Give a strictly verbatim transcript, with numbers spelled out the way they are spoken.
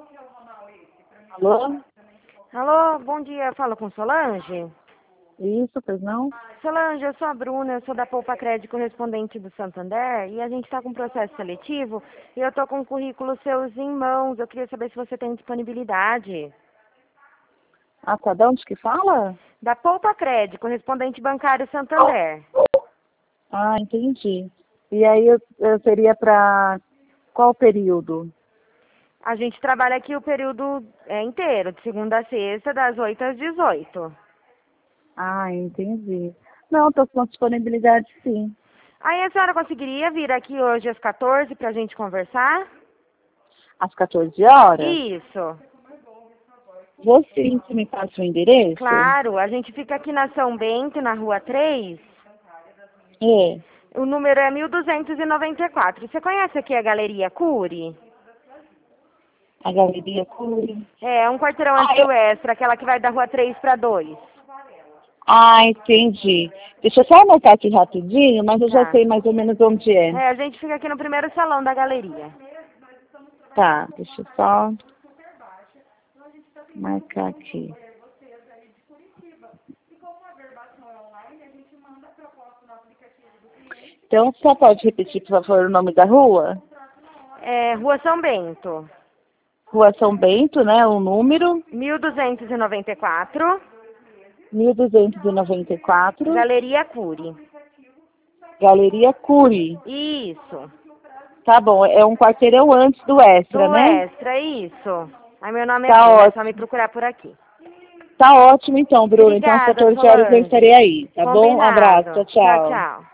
Alô? Alô, bom dia. Falo com Solange? Isso, pois não? Solange, eu sou a Bruna, eu sou da Poupa Crédito correspondente do Santander e a gente está com um processo seletivo e eu estou com o currículo seus em mãos. Eu queria saber se você tem disponibilidade. Ah, tá. De onde que fala? Da Poupa Crédito, correspondente bancário Santander. Ah, entendi. E aí eu, eu seria para qual período? A gente trabalha aqui o período é, inteiro, de segunda a sexta, das oito às dezoito. Ah, entendi. Não, estou com disponibilidade sim. Aí a senhora conseguiria vir aqui hoje às quatorze para a gente conversar? Às quatorze horas? Isso. Você que me passa o endereço? Claro, a gente fica aqui na São Bento, na rua três. É. O número é mil duzentos e noventa e quatro. Você conhece aqui a Galeria Cury? A Galeria Cury. É, um quarteirão Ah, antes eu... do Extra, aquela que vai da rua três para dois. ah, entendi. Deixa eu só anotar aqui rapidinho, mas eu já Tá. sei mais ou menos onde é. É, a gente fica aqui no primeiro salão da galeria. Tá, deixa eu só marcar aqui. Então, só pode repetir, por favor, o nome da rua? É, Rua São Bento, Rua São Bento, né? O número mil duzentos e noventa e quatro, mil duzentos e noventa e quatro, Galeria Cury. Galeria Cury. Isso. Tá bom, é um quarteirão antes do Extra, Do né? Extra, isso. Aí meu nome é Tá Bruna, é só me ótimo. procurar por aqui. Tá ótimo então, Bruno. Então às Obrigada, quatorze horas eu Solange. estarei aí, tá bom? Um abraço, tchau, Combinado. Tchau, tchau. tchau.